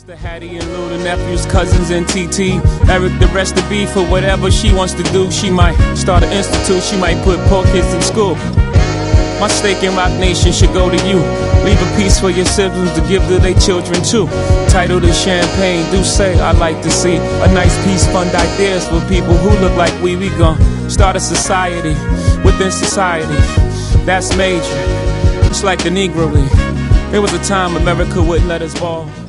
Sister Hattie and Lou, the nephews, cousins, and TT. Eric, the rest of B, for whatever she wants to do. She might start an institute, she might put poor kids in school. My stake in Rock Nation should go to you. Leave a piece for your siblings to give to their children too. Title to Champagne, do say I like to see a nice piece, fund ideas for people who look like we gon' start a society within society. That's major. It's like the Negro League. There was a time America wouldn't let us ball.